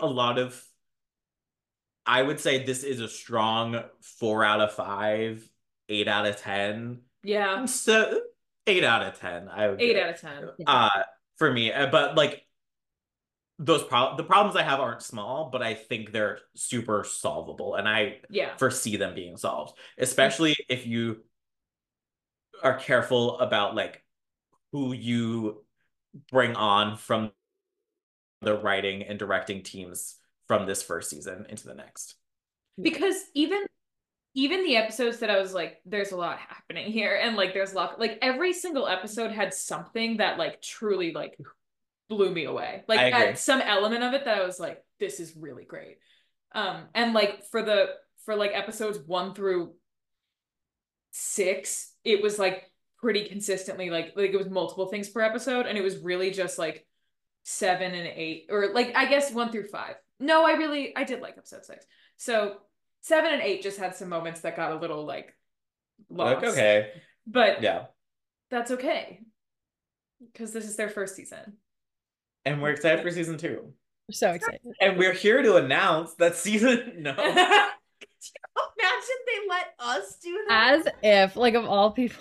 I would say this is a strong 4 out of 5, 8 out of 10. Yeah. So 8 out of 10, I would 8 out of 10. for me. But like the problems I have aren't small, but I think they're super solvable, and I Yeah. foresee them being solved, especially if you are careful about like who you bring on from the writing and directing teams from this first season into the next. Because even the episodes that I was like, there's a lot happening here, and like there's a lot, like every single episode had something that like truly like blew me away. Like I agree. some element of it that I was like, this is really great. And like for like episodes 1 through 6, it was like pretty consistently like it was multiple things per episode, and it was really just like 7 and 8, or like I guess 1 through 5. No, I did like episode 6. So 7 and 8 just had some moments that got a little like lost. Like, okay. But Yeah. that's okay. Because this is their first season. And we're excited for season 2. We're so excited. And we're here to announce that season no. Could you imagine they let us do that? As if, like, of all people.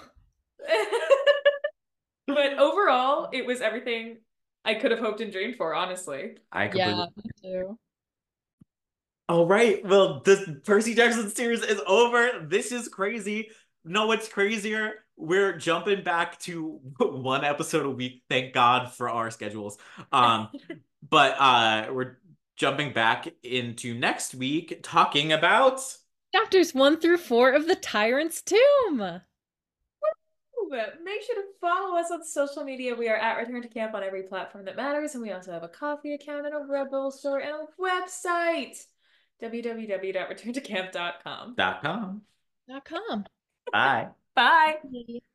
But overall, it was everything I could have hoped and dreamed for, honestly. I completely. Yeah, me too. All right. Well, the Percy Jackson series is over. This is crazy. No, what's crazier? We're jumping back to 1 episode a week. Thank God for our schedules. But we're jumping back into next week talking about Chapters 1 through 4 of The Tyrant's Tomb. Make sure to follow us on social media. We are at Return to Camp on every platform that matters, and we also have a coffee account and a Rebel store and a website, www.returntocamp.com. .com. .com. Bye. Bye.